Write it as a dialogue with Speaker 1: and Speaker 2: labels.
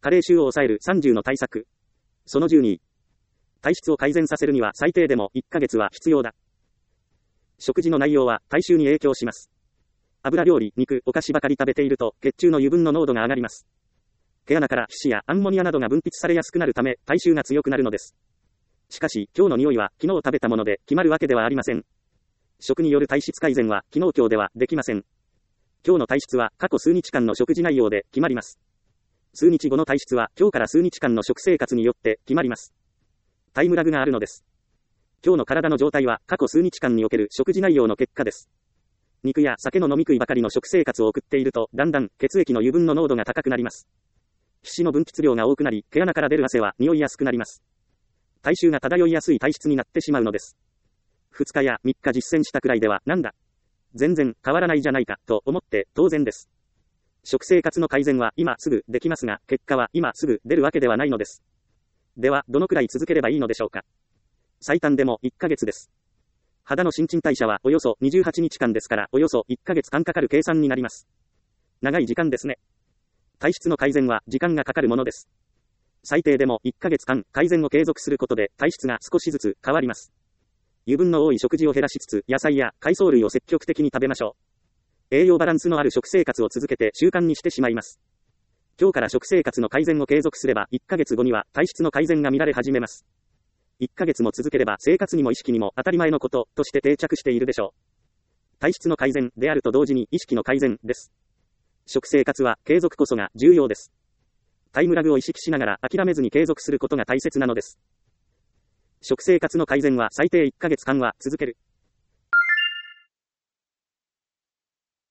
Speaker 1: 加齢臭を抑える30の対策。その12。体質を改善させるには最低でも1ヶ月は必要だ。食事の内容は体臭に影響します。油料理、肉、お菓子ばかり食べていると血中の油分の濃度が上がります。毛穴から皮脂やアンモニアなどが分泌されやすくなるため体臭が強くなるのです。しかし、今日の匂いは昨日食べたもので決まるわけではありません。食による体質改善は昨日今日ではできません。今日の体質は過去数日間の食事内容で決まります。数日後の体質は今日から数日間の食生活によって決まります。タイムラグがあるのです。今日の体の状態は過去数日間における食事内容の結果です。肉や酒の飲み食いばかりの食生活を送っていると、だんだん血液の油分の濃度が高くなります。皮脂の分泌量が多くなり、毛穴から出る汗は匂いやすくなります。体臭が漂いやすい体質になってしまうのです。2日や3日実践したくらいでは、なんだ、全然変わらないじゃないか、と思って当然です。食生活の改善は今すぐできますが、結果は今すぐ出るわけではないのです。では、どのくらい続ければいいのでしょうか。最短でも1ヶ月です。肌の新陳代謝はおよそ28日間ですから、およそ1ヶ月間かかる計算になります。長い時間ですね。体質の改善は時間がかかるものです。最低でも1ヶ月間改善を継続することで体質が少しずつ変わります。油分の多い食事を減らしつつ、野菜や海藻類を積極的に食べましょう。栄養バランスのある食生活を続けて習慣にしてしまいます。今日から食生活の改善を継続すれば、1ヶ月後には体質の改善が見られ始めます。1ヶ月も続ければ生活にも意識にも当たり前のこととして定着しているでしょう。体質の改善であると同時に意識の改善です。食生活は継続こそが重要です。タイムラグを意識しながら諦めずに継続することが大切なのです。食生活の改善は最低1ヶ月間は続ける。